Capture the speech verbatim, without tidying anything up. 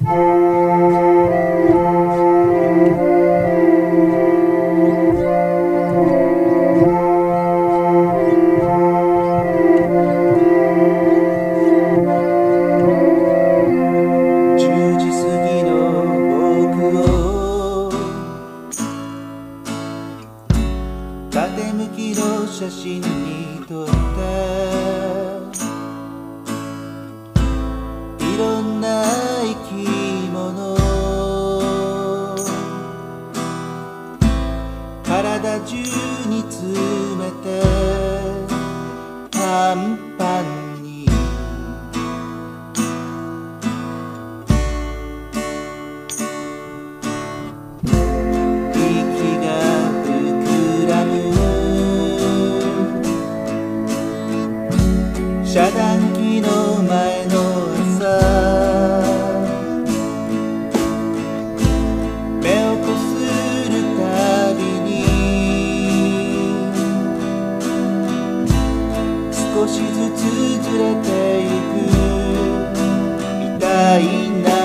縦向きの写真に撮ったいろんな生き物、体中に詰めてパンパンに遮断機の前の朝、目をこするたびに少しずつずれてゆくみたいな